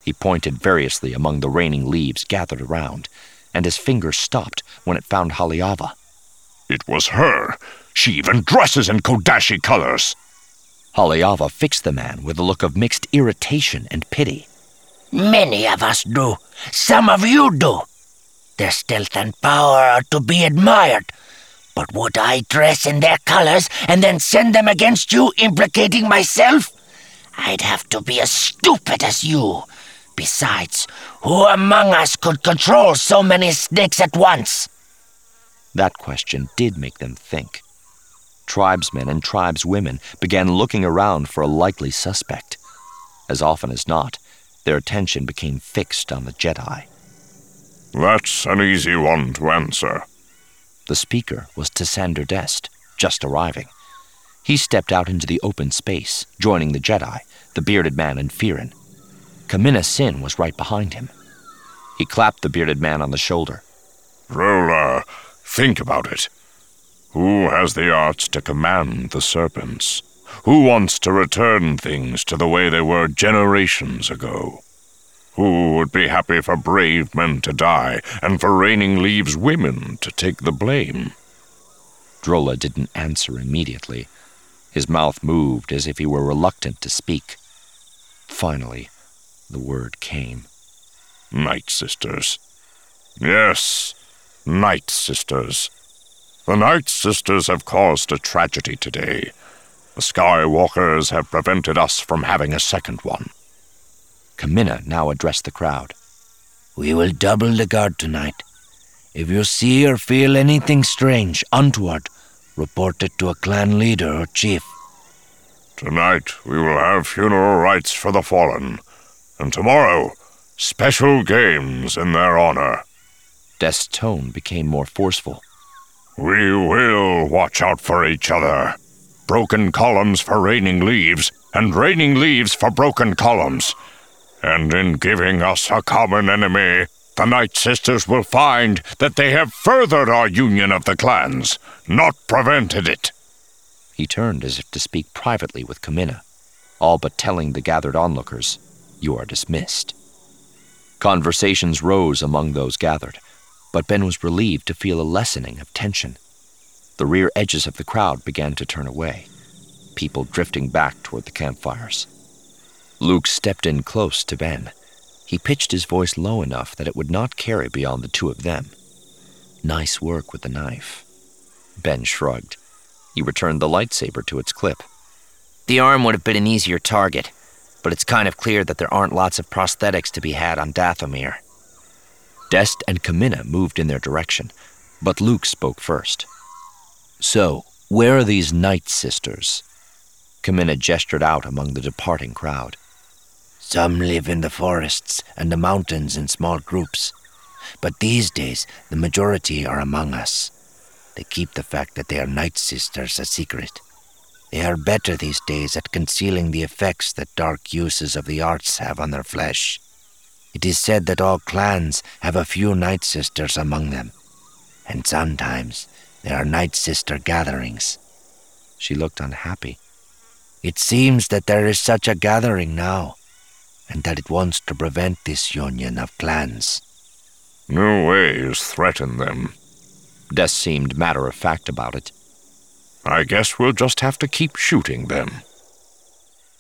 He pointed variously among the raining leaves gathered around, and his finger stopped when it found Haliava. It was her. She even dresses in Kodashi colors. Haliava fixed the man with a look of mixed irritation and pity. Many of us do. Some of you do. Their stealth and power are to be admired. But would I dress in their colors and then send them against you, implicating myself? I'd have to be as stupid as you. Besides, who among us could control so many snakes at once? That question did make them think. Tribesmen and tribeswomen began looking around for a likely suspect. As often as not, their attention became fixed on the Jedi. That's an easy one to answer. The speaker was Tassander Dest, just arriving. He stepped out into the open space, joining the Jedi, the bearded man, and Firin. Kamina Sin was right behind him. He clapped the bearded man on the shoulder. Rolla, think about it. Who has the arts to command the serpents? Who wants to return things to the way they were generations ago? Who would be happy for brave men to die and for Raining Leaves women to take the blame? Drolla didn't answer immediately. His mouth moved as if he were reluctant to speak. Finally, the word came. Night Sisters. Yes, Night Sisters. The Night Sisters have caused a tragedy today. The Skywalkers have prevented us from having a second one. Kamina now addressed the crowd. We will double the guard tonight. If you see or feel anything strange, untoward, report it to a clan leader or chief. Tonight we will have funeral rites for the fallen, and tomorrow, special games in their honor. Dest's tone became more forceful. We will watch out for each other. Broken columns for Raining Leaves, and Raining Leaves for broken columns. And in giving us a common enemy, the Night Sisters will find that they have furthered our union of the clans, not prevented it. He turned as if to speak privately with Kamina, all but telling the gathered onlookers, "You are dismissed." Conversations rose among those gathered, but Ben was relieved to feel a lessening of tension. The rear edges of the crowd began to turn away, people drifting back toward the campfires. Luke stepped in close to Ben. He pitched his voice low enough that it would not carry beyond the two of them. "Nice work with the knife." Ben shrugged. He returned the lightsaber to its clip. The arm would have been an easier target, but it's kind of clear that there aren't lots of prosthetics to be had on Dathomir. Dest and Kamina moved in their direction, but Luke spoke first. "So, where are these Night Sisters?" Kamina gestured out among the departing crowd. Some live in the forests and the mountains in small groups, but these days the majority are among us. They keep the fact that they are Night Sisters a secret. They are better these days at concealing the effects that dark uses of the arts have on their flesh. It is said that all clans have a few Night Sisters among them, and sometimes there are Night Sister gatherings. She looked unhappy. It seems that there is such a gathering now, and that it wants to prevent this union of clans. New ways threaten them. Des seemed matter-of-fact about it. I guess we'll just have to keep shooting them.